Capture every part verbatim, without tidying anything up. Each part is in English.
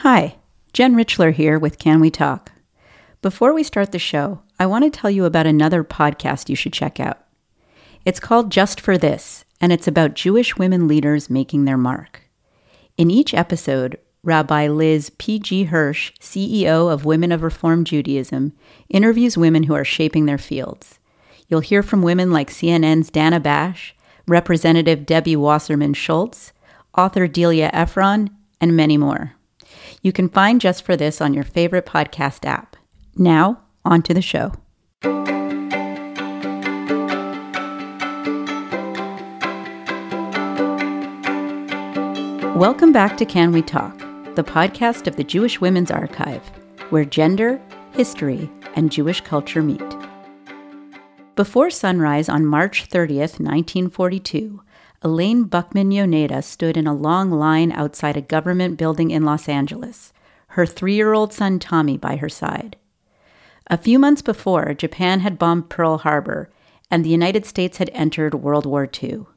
Hi, Jen Richler here with Can We Talk? Before we start the show, I want to tell you about another podcast you should check out. It's called Just for This, and it's about Jewish women leaders making their mark. In each episode, Rabbi Liz P G. Hirsch, C E O of Women of Reform Judaism, interviews women who are shaping their fields. You'll hear from women like C N N's Dana Bash, Representative Debbie Wasserman Schultz, author Delia Ephron, and many more. You can find Just for This on your favorite podcast app. Now, on to the show. Welcome back to Can We Talk, the podcast of the Jewish Women's Archive, where gender, history, and Jewish culture meet. Before sunrise on March thirtieth, nineteen forty-two, Elaine Buckman Yoneda stood in a long line outside a government building in Los Angeles, her three-year-old son Tommy by her side. A few months before, Japan had bombed Pearl Harbor, and the United States had entered World War Two.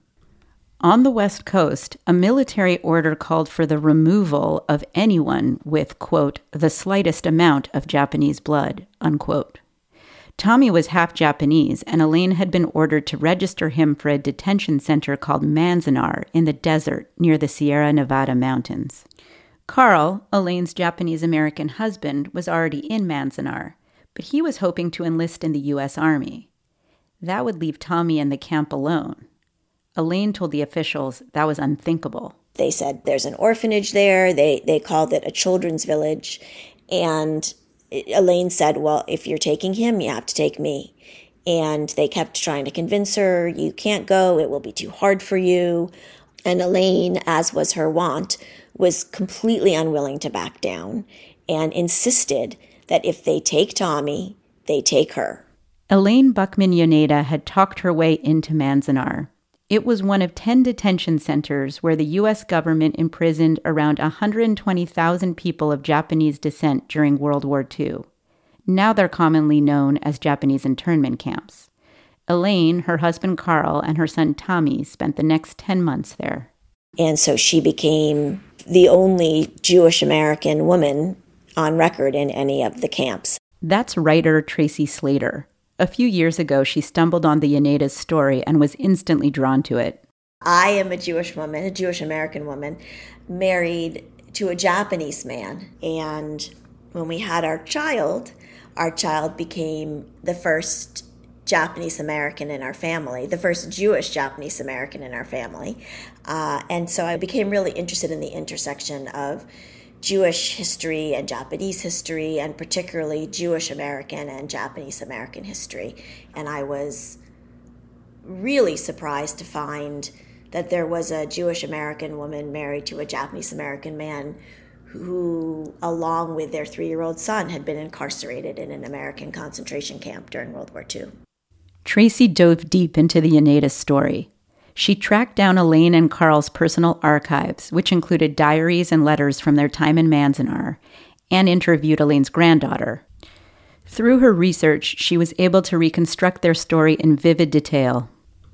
On the West Coast, a military order called for the removal of anyone with, quote, the slightest amount of Japanese blood, unquote. Tommy was half Japanese, and Elaine had been ordered to register him for a detention center called Manzanar in the desert near the Sierra Nevada mountains. Carl, Elaine's Japanese-American husband, was already in Manzanar, but he was hoping to enlist in the U S Army. That would leave Tommy in the camp alone. Elaine told the officials that was unthinkable. They said there's an orphanage there. They they called it a children's village. And Elaine said, well, if you're taking him, you have to take me. And they kept trying to convince her, you can't go, it will be too hard for you. And Elaine, as was her wont, was completely unwilling to back down and insisted that if they take Tommy, they take her. Elaine Buckman Yoneda had talked her way into Manzanar. It was one of ten detention centers where the U S government imprisoned around one hundred twenty thousand people of Japanese descent during World War Two. Now they're commonly known as Japanese internment camps. Elaine, her husband Carl, and her son Tommy spent the next ten months there. And so she became the only Jewish American woman on record in any of the camps. That's writer Tracy Slater. A few years ago, she stumbled on the Yoneda's story and was instantly drawn to it. I am a Jewish woman, a Jewish American woman, married to a Japanese man. And when we had our child, our child became the first Japanese American in our family, the first Jewish Japanese American in our family. Uh, and so I became really interested in the intersection of Jewish history and Japanese history, and particularly Jewish American and Japanese American history. And I was really surprised to find that there was a Jewish American woman married to a Japanese American man who, along with their three-year-old son, had been incarcerated in an American concentration camp during World War Two. Tracy dove deep into the Yoneda's story. She tracked down Elaine and Carl's personal archives, which included diaries and letters from their time in Manzanar, and interviewed Elaine's granddaughter. Through her research, she was able to reconstruct their story in vivid detail.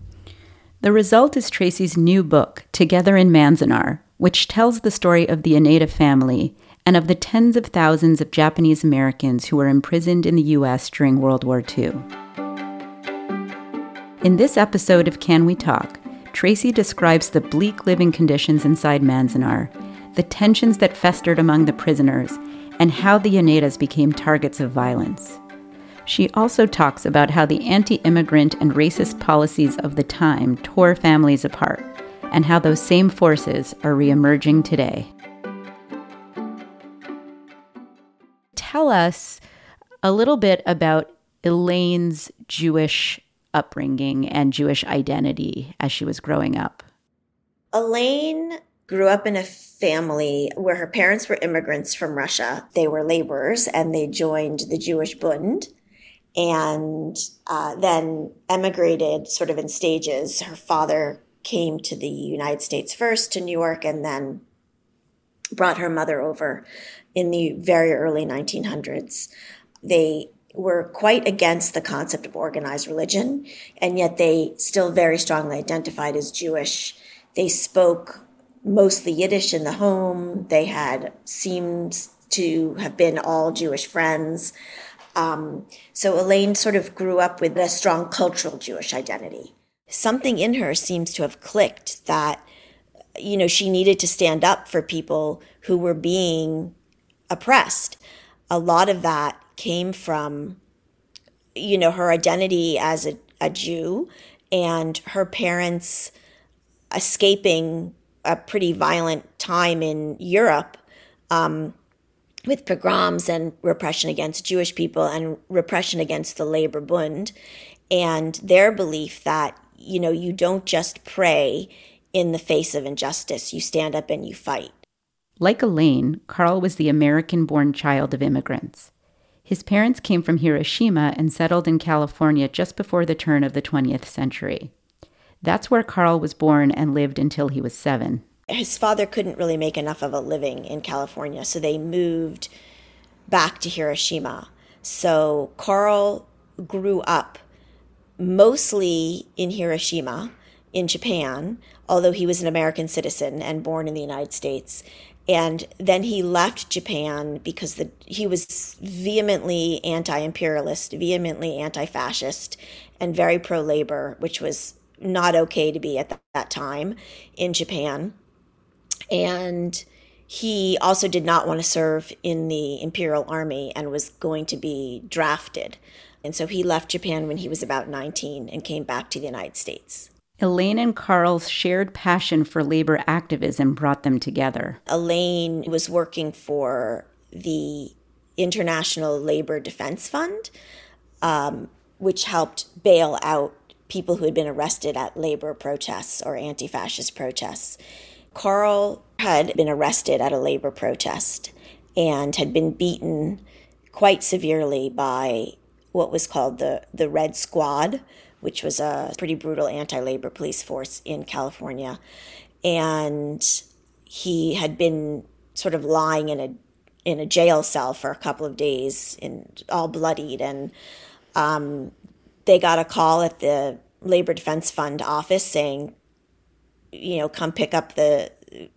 The result is Tracy's new book, Together in Manzanar, which tells the story of the Yoneda family and of the tens of thousands of Japanese Americans who were imprisoned in the U S during World War Two. In this episode of Can We Talk, Tracy describes the bleak living conditions inside Manzanar, the tensions that festered among the prisoners, and how the Yonedas became targets of violence. She also talks about how the anti-immigrant and racist policies of the time tore families apart, and how those same forces are reemerging today. Tell us a little bit about Elaine's Jewish upbringing and Jewish identity as she was growing up. Elaine grew up in a family where her parents were immigrants from Russia. They were laborers, and they joined the Jewish Bund and uh, then emigrated sort of in stages. Her father came to the United States first, to New York, and then brought her mother over in the very early nineteen hundreds. They were quite against the concept of organized religion, and yet they still very strongly identified as Jewish. They spoke mostly Yiddish in the home. They had seemed to have been all Jewish friends. Um, so Elaine sort of grew up with a strong cultural Jewish identity. Something in her seems to have clicked that, you know, she needed to stand up for people who were being oppressed. A lot of that came from, you know, her identity as a, a Jew and her parents escaping a pretty violent time in Europe, um, with pogroms and repression against Jewish people and repression against the Labor Bund, and their belief that, you know, you don't just pray in the face of injustice, you stand up and you fight. Like Elaine, Carl was the American-born child of immigrants. His parents came from Hiroshima and settled in California just before the turn of the twentieth century. That's where Carl was born and lived until he was seven. His father couldn't really make enough of a living in California, so they moved back to Hiroshima. So Carl grew up mostly in Hiroshima, in Japan, although he was an American citizen and born in the United States. And then he left Japan because the, he was vehemently anti-imperialist, vehemently anti-fascist, and very pro-labor, which was not okay to be at th- that time in Japan. And he also did not want to serve in the Imperial Army and was going to be drafted. And so he left Japan when he was about nineteen and came back to the United States. Elaine and Carl's shared passion for labor activism brought them together. Elaine was working for the International Labor Defense Fund, um, which helped bail out people who had been arrested at labor protests or anti-fascist protests. Carl had been arrested at a labor protest and had been beaten quite severely by what was called the, the Red Squad, which was a pretty brutal anti-labor police force in California. And he had been sort of lying in a in a jail cell for a couple of days, in, all bloodied. And um, they got a call at the Labor Defense Fund office saying, you know, come pick up the,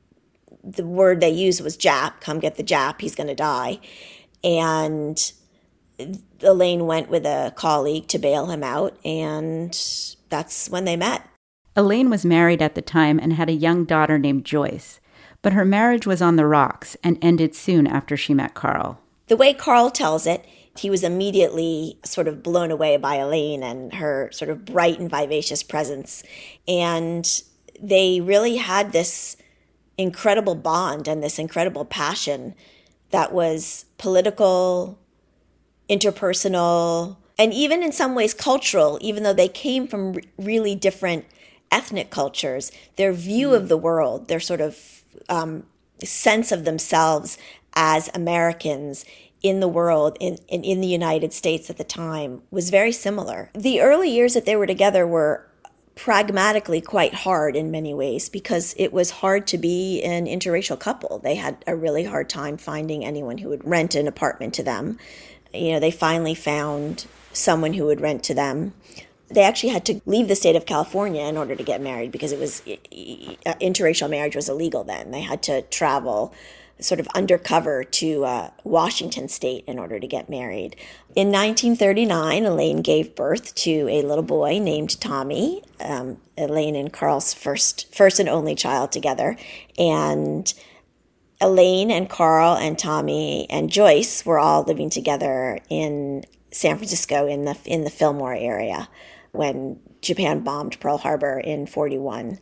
the word they used was Jap, come get the Jap, he's going to die. And Elaine went with a colleague to bail him out, and that's when they met. Elaine was married at the time and had a young daughter named Joyce, but her marriage was on the rocks and ended soon after she met Carl. The way Carl tells it, he was immediately sort of blown away by Elaine and her sort of bright and vivacious presence. And they really had this incredible bond and this incredible passion that was political, interpersonal, and even in some ways cultural, even though they came from r- really different ethnic cultures. Their view of the world, their sort of um, sense of themselves as Americans in the world, in, in, in the United States at the time, was very similar. The early years that they were together were pragmatically quite hard in many ways because it was hard to be an interracial couple. They had a really hard time finding anyone who would rent an apartment to them. You know, they finally found someone who would rent to them. They actually had to leave the state of California in order to get married because it was interracial marriage was illegal then. They had to travel sort of undercover to uh, Washington state in order to get married. In nineteen thirty-nine, Elaine gave birth to a little boy named Tommy, um, Elaine and Carl's first, first and only child together. And Elaine and Carl and Tommy and Joyce were all living together in San Francisco in the in the Fillmore area when Japan bombed Pearl Harbor in forty-one.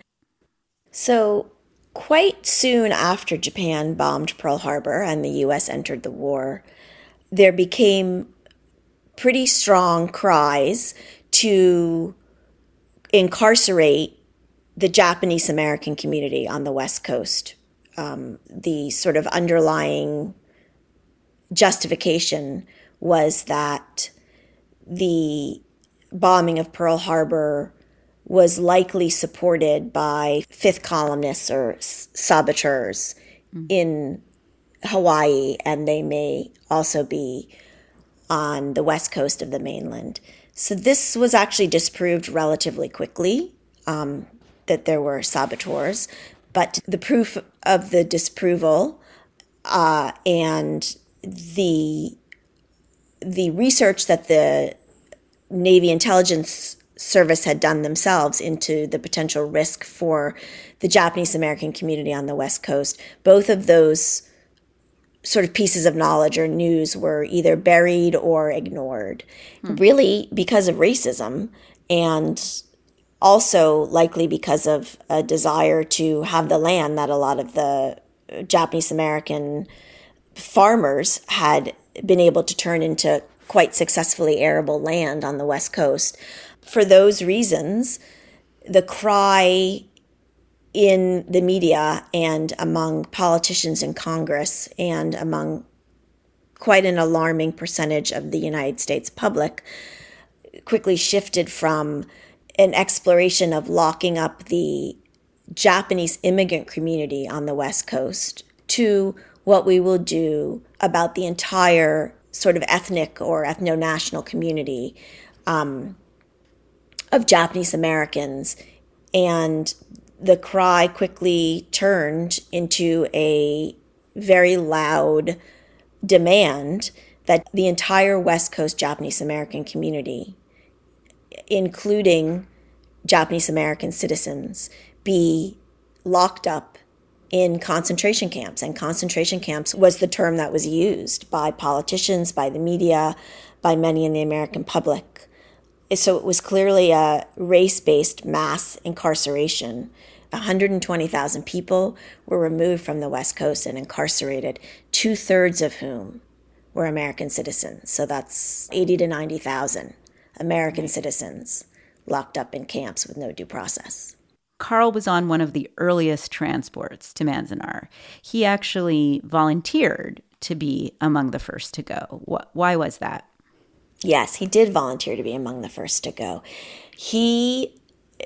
So quite soon after Japan bombed Pearl Harbor and the U S entered the war, there became pretty strong cries to incarcerate the Japanese American community on the West Coast. Um, the sort of underlying justification was that the bombing of Pearl Harbor was likely supported by fifth columnists or saboteurs mm. in Hawaii, and they may also be on the west coast of the mainland. So this was actually disproved relatively quickly, um, that there were saboteurs. But the proof of the disapproval uh, and the the research that the Navy Intelligence Service had done themselves into the potential risk for the Japanese American community on the West Coast, both of those sort of pieces of knowledge or news were either buried or ignored, hmm. really because of racism, and also likely because of a desire to have the land that a lot of the Japanese American farmers had been able to turn into quite successfully arable land on the West Coast. For those reasons, the cry in the media and among politicians in Congress and among quite an alarming percentage of the United States public quickly shifted from an exploration of locking up the Japanese immigrant community on the West Coast to what we will do about the entire sort of ethnic or ethno-national community um, of Japanese Americans. And the cry quickly turned into a very loud demand that the entire West Coast Japanese American community, including Japanese American citizens, be locked up in concentration camps. And concentration camps was the term that was used by politicians, by the media, by many in the American public. So it was clearly a race-based mass incarceration. one hundred twenty thousand people were removed from the West Coast and incarcerated, two-thirds of whom were American citizens. So that's eighty to ninety thousand American citizens locked up in camps with no due process. Carl was on one of the earliest transports to Manzanar. He actually volunteered to be among the first to go. Why was that? Yes, he did volunteer to be among the first to go. He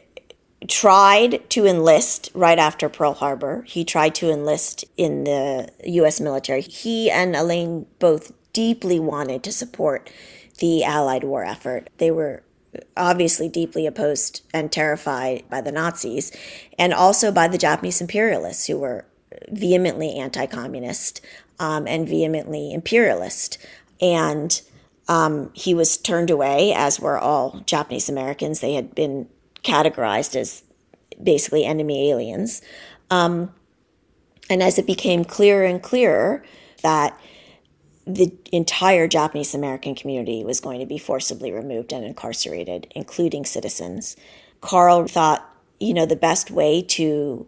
tried to enlist right after Pearl Harbor. He tried to enlist in the U S military. He and Elaine both deeply wanted to support the Allied war effort. They were obviously deeply opposed and terrified by the Nazis, and also by the Japanese imperialists, who were vehemently anti-communist um, and vehemently imperialist. And um, he was turned away, as were all Japanese Americans. They had been categorized as basically enemy aliens. Um, and as it became clearer and clearer that the entire Japanese American community was going to be forcibly removed and incarcerated, including citizens, Carl thought, you know, the best way to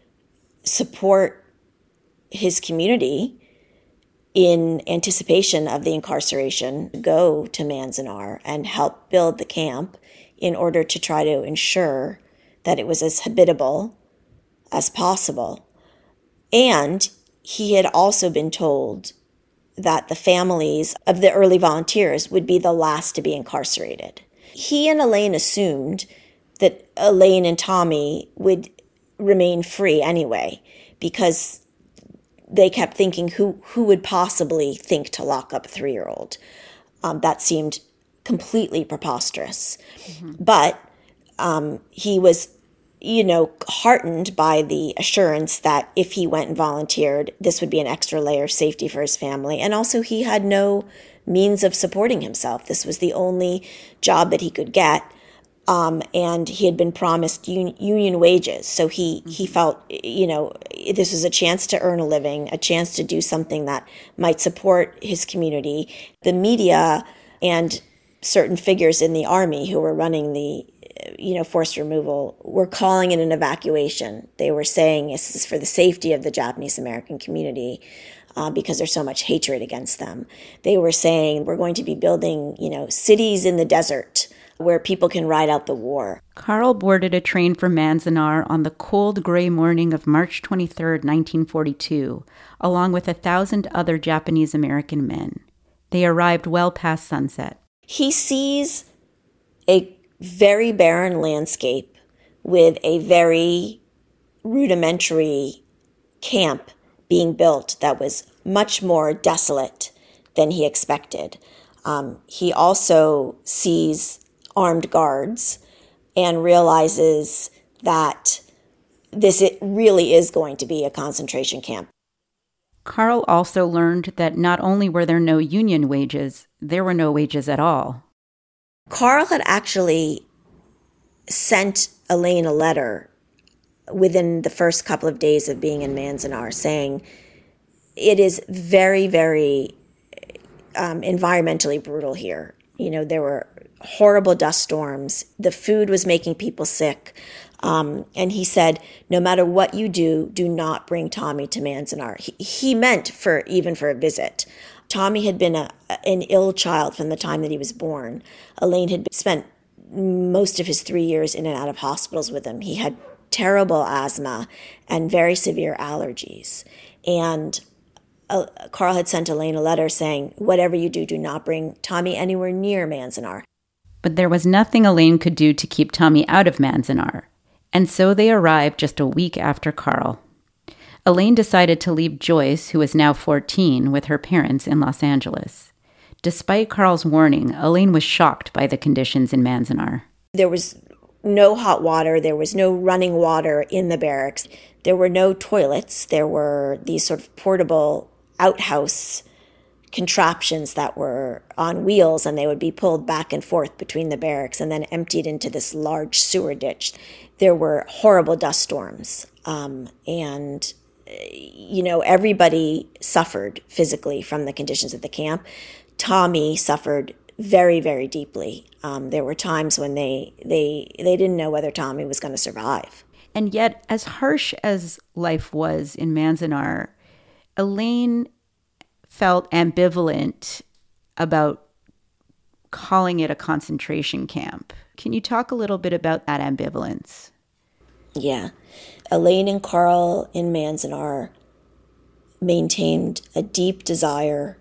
support his community in anticipation of the incarceration, go to Manzanar and help build the camp in order to try to ensure that it was as habitable as possible. And he had also been told that the families of the early volunteers would be the last to be incarcerated. He and Elaine assumed that Elaine and Tommy would remain free anyway, because they kept thinking, who who would possibly think to lock up a three-year-old? Um, that seemed completely preposterous. Mm-hmm. But um, he was, you know, heartened by the assurance that if he went and volunteered, this would be an extra layer of safety for his family. And also he had no means of supporting himself. This was the only job that he could get. Um, and he had been promised un- union wages. So he, mm-hmm. he felt, you know, this was a chance to earn a living, a chance to do something that might support his community. The media and certain figures in the army who were running the, you know, forced removal were calling it an evacuation. They were saying this is for the safety of the Japanese American community uh, because there's so much hatred against them. They were saying we're going to be building, you know, cities in the desert where people can ride out the war. Carl boarded a train for Manzanar on the cold gray morning of March twenty-third, nineteen forty-two, along with a thousand other Japanese American men. They arrived well past sunset. He sees a very barren landscape with a very rudimentary camp being built that was much more desolate than he expected. Um, he also sees armed guards and realizes that this it really is going to be a concentration camp. Carl also learned that not only were there no union wages, there were no wages at all. Carl had actually sent Elaine a letter within the first couple of days of being in Manzanar saying, it is very, very um, environmentally brutal here. You know, there were horrible dust storms. The food was making people sick. Um, and he said, no matter what you do, do not bring Tommy to Manzanar. He, he meant for even for a visit. Tommy had been a, an ill child from the time that he was born. Elaine had spent most of his three years in and out of hospitals with him. He had terrible asthma and very severe allergies. And uh, Carl had sent Elaine a letter saying, whatever you do, do not bring Tommy anywhere near Manzanar. But there was nothing Elaine could do to keep Tommy out of Manzanar. And so they arrived just a week after Carl. Elaine decided to leave Joyce, who was now fourteen, with her parents in Los Angeles. Despite Carl's warning, Elaine was shocked by the conditions in Manzanar. There was no hot water. There was no running water in the barracks. There were no toilets. There were these sort of portable outhouse contraptions that were on wheels, and they would be pulled back and forth between the barracks and then emptied into this large sewer ditch. There were horrible dust storms, um, and, you know, everybody suffered physically from the conditions at the camp. Tommy suffered very, very deeply. Um, there were times when they, they, they didn't know whether Tommy was going to survive. And yet, as harsh as life was in Manzanar, Elaine felt ambivalent about calling it a concentration camp. Can you talk a little bit about that ambivalence? Yeah. Elaine and Carl in Manzanar maintained a deep desire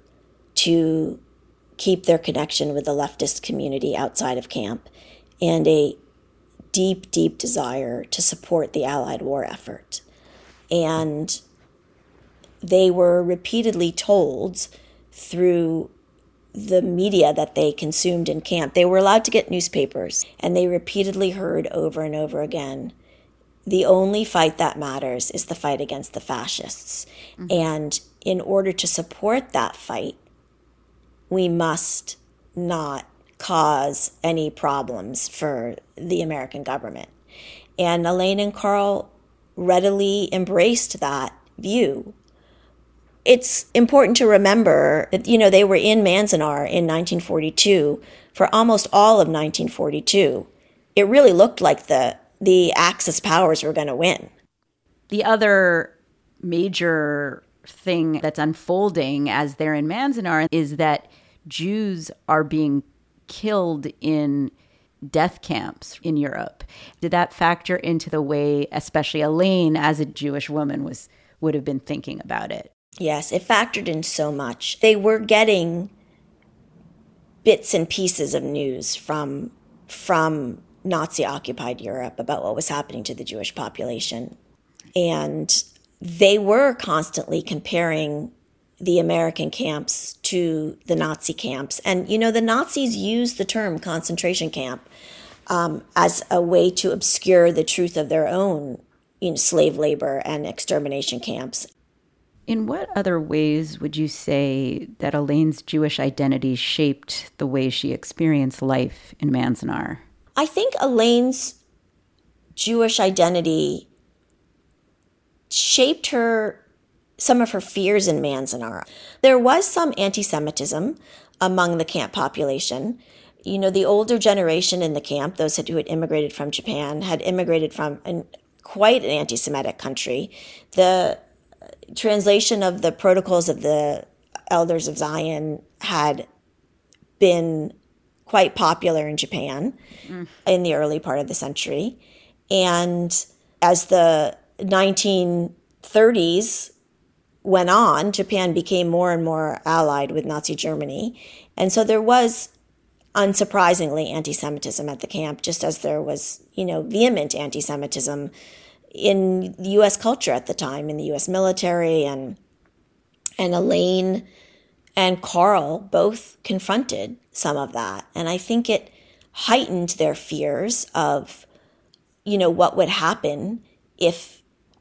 to keep their connection with the leftist community outside of camp and a deep, deep desire to support the Allied war effort. And they were repeatedly told through the media that they consumed in camp. They were allowed to get newspapers, and they repeatedly heard over and over again, the only fight that matters is the fight against the fascists. Mm-hmm. And in order to support that fight, we must not cause any problems for the American government. And Elaine and Carl readily embraced that view. It's important to remember that, you know, they were in Manzanar in nineteen forty-two for almost all of nineteen forty-two. It really looked like the, the Axis powers were going to win. The other major thing that's unfolding as they're in Manzanar is that Jews are being killed in death camps in Europe. Did that factor into the way, especially Elaine, as a Jewish woman, was would have been thinking about it? Yes, it factored in so much. They were getting bits and pieces of news from from Nazi-occupied Europe about what was happening to the Jewish population. And they were constantly comparing the American camps to the Nazi camps. And, you know, the Nazis used the term concentration camp um, as a way to obscure the truth of their own, you know, slave labor and extermination camps. In what other ways would you say that Elaine's Jewish identity shaped the way she experienced life in Manzanar? I think Elaine's Jewish identity shaped her, some of her fears in Manzanar. There was some anti-Semitism among the camp population. You know, the older generation in the camp, those who had immigrated from Japan, had immigrated from an, quite an anti-Semitic country. The translation of the Protocols of the Elders of Zion had been quite popular in Japan mm. in the early part of the century. And as the nineteen thirties went on, Japan became more and more allied with Nazi Germany. And so there was, unsurprisingly, anti-Semitism at the camp, just as there was, you know, vehement anti-Semitism in the U S culture at the time, in the U S military. And and Elaine and Carl both confronted some of that. And I think it heightened their fears of, you know, what would happen if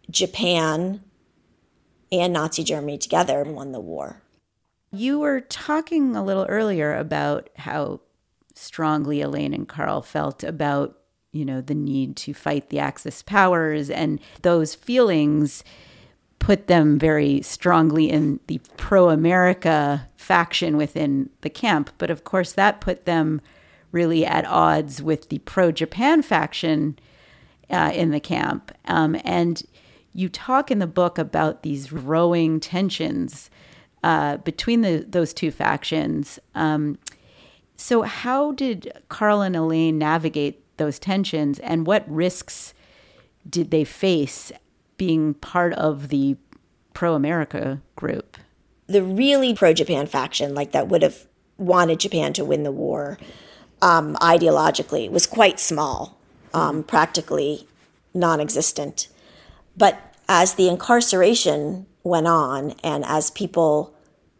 Japan and Nazi Germany together won the war. You were talking a little earlier about how strongly Elaine and Carl felt about, you know, the need to fight the Axis powers, and those feelings put them very strongly in the pro-America faction within the camp. But of course, that put them really at odds with the pro-Japan faction uh, in the camp. Um, and you talk in the book about these growing tensions uh, between the, those two factions. Um, so how did Carl and Elaine navigate those tensions, and what risks did they face being part of the pro-America group? The really pro-Japan faction, like that would have wanted Japan to win the war, um, ideologically, was quite small, um, practically non-existent. But as the incarceration went on, and as people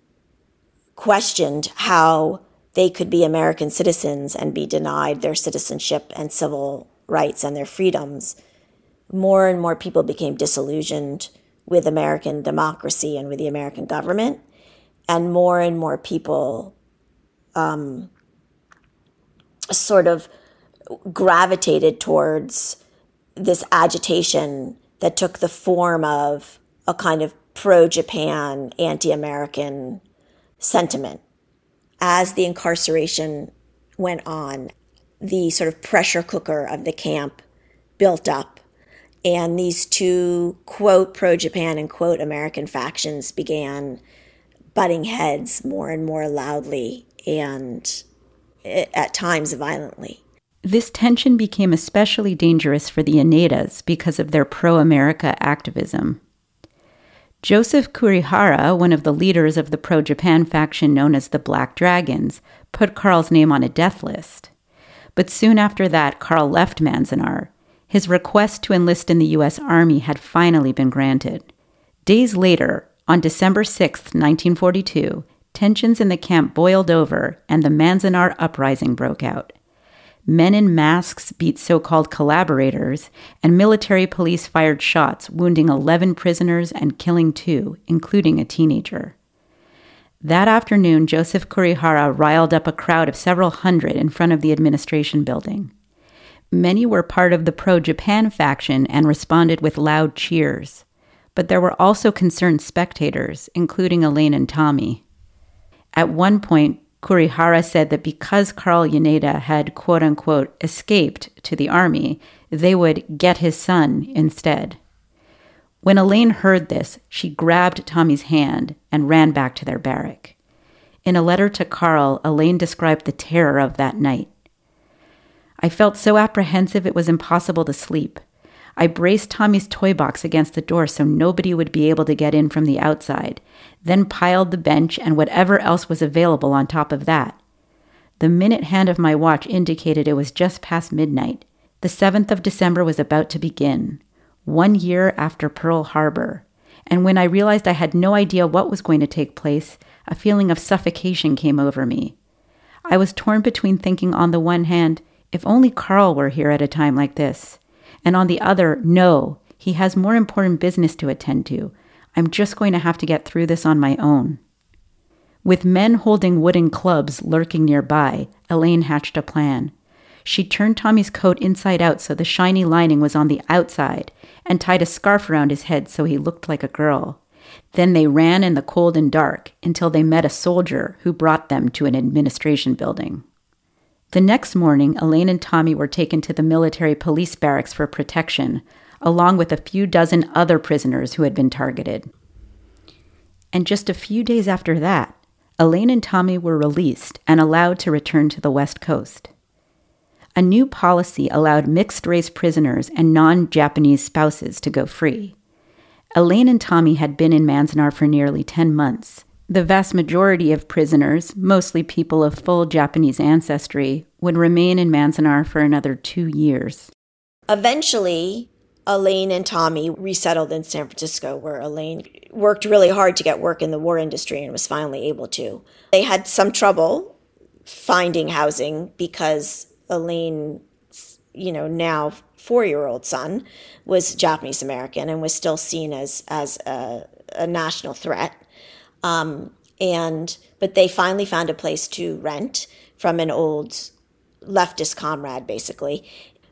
questioned how they could be American citizens and be denied their citizenship and civil rights and their freedoms, more and more people became disillusioned with American democracy and with the American government. And more and more people um, sort of gravitated towards this agitation that took the form of a kind of pro-Japan, anti-American sentiment. As the incarceration went on, the sort of pressure cooker of the camp built up, and these two, quote, pro-Japan and quote, American factions began butting heads more and more loudly and at times violently. This tension became especially dangerous for the Onedas because of their pro-America activism. Joseph Kurihara, one of the leaders of the pro-Japan faction known as the Black Dragons, put Carl's name on a death list. But soon after that, Carl left Manzanar. His request to enlist in the U S Army had finally been granted. Days later, on December sixth, nineteen forty-two, tensions in the camp boiled over and the Manzanar uprising broke out. Men in masks beat so-called collaborators, and military police fired shots, wounding eleven prisoners and killing two, including a teenager. That afternoon, Joseph Kurihara riled up a crowd of several hundred in front of the administration building. Many were part of the pro-Japan faction and responded with loud cheers. But there were also concerned spectators, including Elaine and Tommy. At one point, Kurihara said that because Carl Yoneda had, quote-unquote, escaped to the army, they would get his son instead. When Elaine heard this, she grabbed Tommy's hand and ran back to their barrack. In a letter to Carl, Elaine described the terror of that night. I felt so apprehensive it was impossible to sleep. I braced Tommy's toy box against the door so nobody would be able to get in from the outside, then piled the bench and whatever else was available on top of that. The minute hand of my watch indicated it was just past midnight. The seventh of December was about to begin, one year after Pearl Harbor. And when I realized I had no idea what was going to take place, a feeling of suffocation came over me. I was torn between thinking on the one hand, if only Carl were here at a time like this, and on the other, no, he has more important business to attend to. I'm just going to have to get through this on my own. With men holding wooden clubs lurking nearby, Elaine hatched a plan. She turned Tommy's coat inside out so the shiny lining was on the outside and tied a scarf around his head so he looked like a girl. Then they ran in the cold and dark until they met a soldier who brought them to an administration building. The next morning, Elaine and Tommy were taken to the military police barracks for protection, along with a few dozen other prisoners who had been targeted. And just a few days after that, Elaine and Tommy were released and allowed to return to the West Coast. A new policy allowed mixed-race prisoners and non-Japanese spouses to go free. Elaine and Tommy had been in Manzanar for nearly ten months. The vast majority of prisoners, mostly people of full Japanese ancestry, would remain in Manzanar for another two years. Eventually, Elaine and Tommy resettled in San Francisco, where Elaine worked really hard to get work in the war industry and was finally able to. They had some trouble finding housing because Elaine, you know, now four-year-old son was Japanese American and was still seen as as a, a national threat. Um, and but they finally found a place to rent from an old leftist comrade, basically.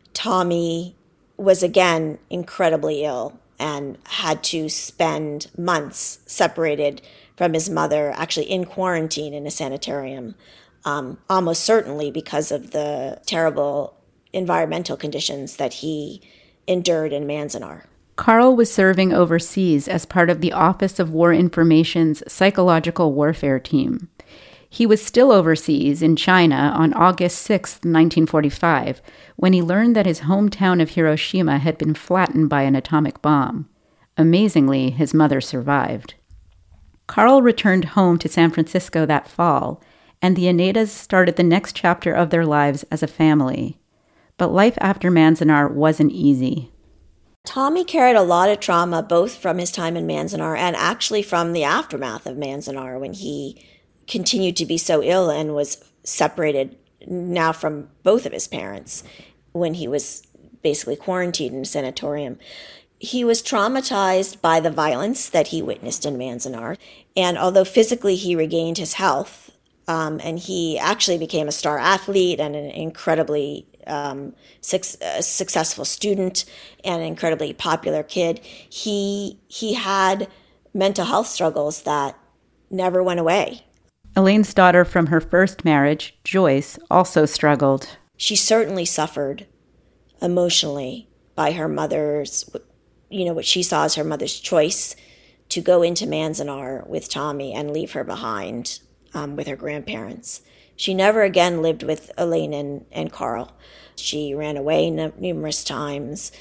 Tommy was again incredibly ill and had to spend months separated from his mother, actually in quarantine in a sanitarium, um, almost certainly because of the terrible environmental conditions that he endured in Manzanar. Carl was serving overseas as part of the Office of War Information's Psychological Warfare Team. He was still overseas in China on August sixth, nineteen forty-five, when he learned that his hometown of Hiroshima had been flattened by an atomic bomb. Amazingly, his mother survived. Carl returned home to San Francisco that fall, and the Onedas started the next chapter of their lives as a family. But life after Manzanar wasn't easy. Tommy carried a lot of trauma, both from his time in Manzanar and actually from the aftermath of Manzanar, when he continued to be so ill and was separated now from both of his parents when he was basically quarantined in a sanatorium. He was traumatized by the violence that he witnessed in Manzanar. And although physically he regained his health, um, and he actually became a star athlete and an incredibly um, su- uh, successful student and an incredibly popular kid, he he had mental health struggles that never went away. Elaine's daughter from her first marriage, Joyce, also struggled. She certainly suffered emotionally by her mother's, you know, what she saw as her mother's choice to go into Manzanar with Tommy and leave her behind um, with her grandparents. She never again lived with Elaine and, and Carl. She ran away n- numerous times.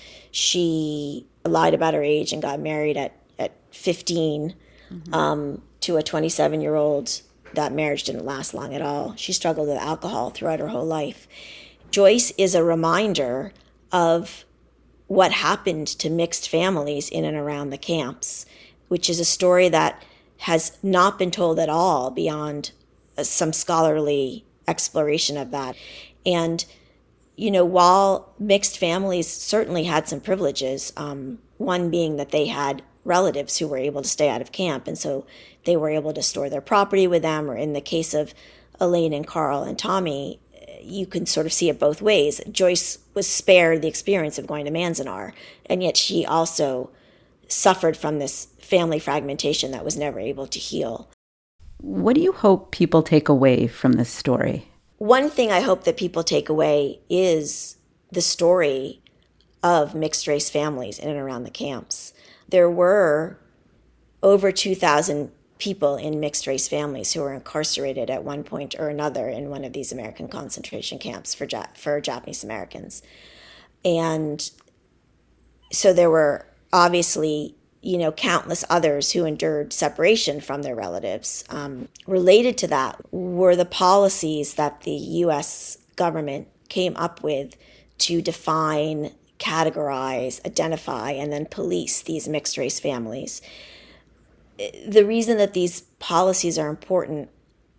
She lied about her age and got married at, at fifteen mm-hmm. um, to a twenty-seven-year-old. That marriage didn't last long at all. She struggled with alcohol throughout her whole life. Joyce is a reminder of what happened to mixed families in and around the camps, which is a story that has not been told at all beyond some scholarly exploration of that. And, you know, while mixed families certainly had some privileges, um, one being that they had relatives who were able to stay out of camp, and so they were able to store their property with them, or in the case of Elaine and Carl and Tommy, you can sort of see it both ways. Joyce was spared the experience of going to Manzanar, and yet she also suffered from this family fragmentation that was never able to heal. What do you hope people take away from this story? One thing I hope that people take away is the story of mixed-race families in and around the camps. There were over two thousand people in mixed-race families who were incarcerated at one point or another in one of these American concentration camps for ja- for Japanese Americans. And so there were obviously, you know, countless others who endured separation from their relatives. Um, related to that were the policies that the U S government came up with to define, categorize, identify, and then police these mixed-race families. The reason that these policies are important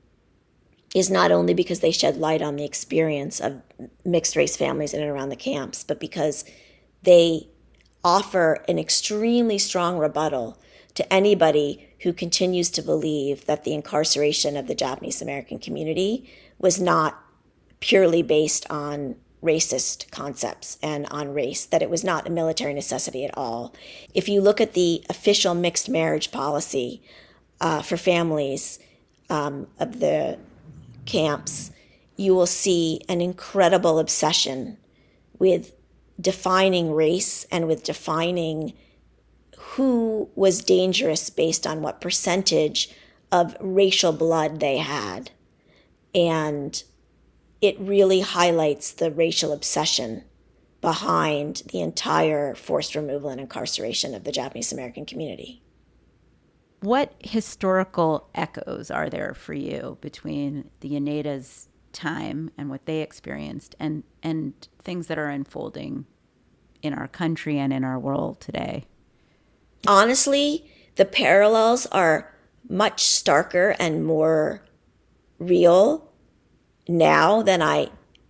is not only because they shed light on the experience of mixed-race families in and around the camps, but because they offer an extremely strong rebuttal to anybody who continues to believe that the incarceration of the Japanese American community was not purely based on racist concepts and on race, that it was not a military necessity at all. If you look at the official mixed marriage policy uh, for families um, of the camps, you will see an incredible obsession with defining race and with defining who was dangerous based on what percentage of racial blood they had. And it really highlights the racial obsession behind the entire forced removal and incarceration of the Japanese American community. What historical echoes are there for you between the Oneda's time and what they experienced and, and things that are unfolding in our country and in our world today? Honestly, the parallels are much starker and more real now than I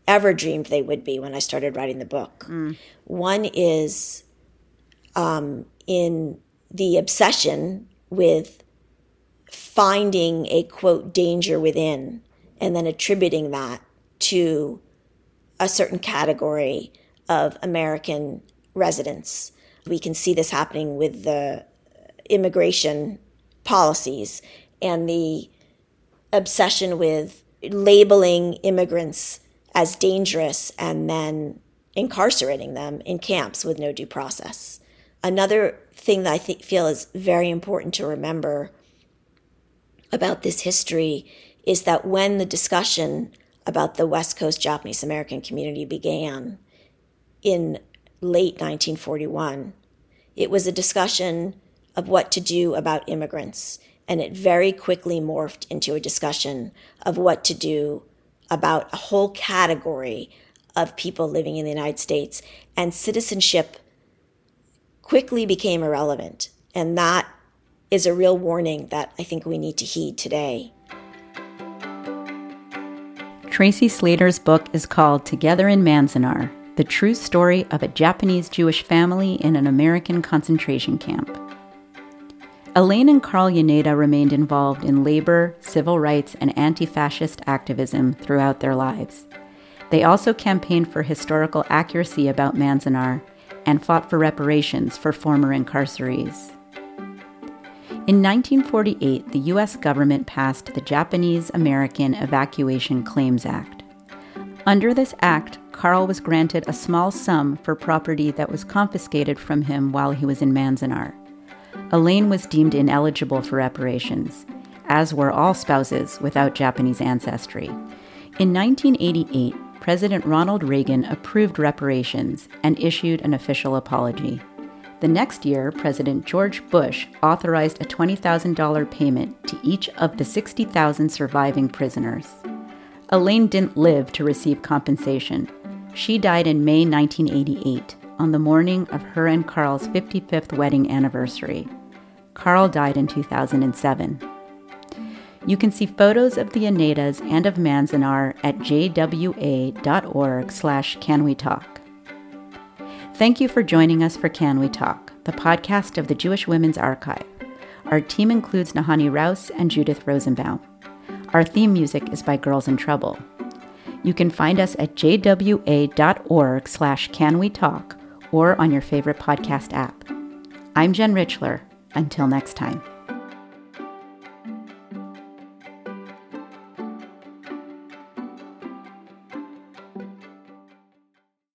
ever dreamed they would be when I started writing the book. Mm. One is um, in the obsession with finding a, quote, danger within, and then attributing that to a certain category of American residents. We can see this happening with the immigration policies and the obsession with labeling immigrants as dangerous and then incarcerating them in camps with no due process. Another thing that I th- feel is very important to remember about this history is that when the discussion about the West Coast Japanese American community began in late nineteen forty-one, it was a discussion of what to do about immigrants, and it very quickly morphed into a discussion of what to do about a whole category of people living in the United States, and citizenship quickly became irrelevant. And that is a real warning that I think we need to heed today. Tracy Slater's book is called Together in Manzanar, the true story of a Japanese Jewish family in an American concentration camp. Elaine and Carl Yaneda remained involved in labor, civil rights, and anti-fascist activism throughout their lives. They also campaigned for historical accuracy about Manzanar and fought for reparations for former incarcerees. In nineteen forty-eight, the U S government passed the Japanese American Evacuation Claims Act. Under this act, Carl was granted a small sum for property that was confiscated from him while he was in Manzanar. Elaine was deemed ineligible for reparations, as were all spouses without Japanese ancestry. In nineteen eighty-eight, President Ronald Reagan approved reparations and issued an official apology. The next year, President George Bush authorized a twenty thousand dollars payment to each of the sixty thousand surviving prisoners. Elaine didn't live to receive compensation. She died in May nineteen eighty-eight, on the morning of her and Carl's fifty-fifth wedding anniversary. Carl died in two thousand seven. You can see photos of the Yanedas and of Manzanar at jwa.org slash Can We Talk. Thank you for joining us for Can We Talk, the podcast of the Jewish Women's Archive. Our team includes Nahani Rouse and Judith Rosenbaum. Our theme music is by Girls in Trouble. You can find us at jwa.org slash Can We Talk or on your favorite podcast app. I'm Jen Richler. Until next time.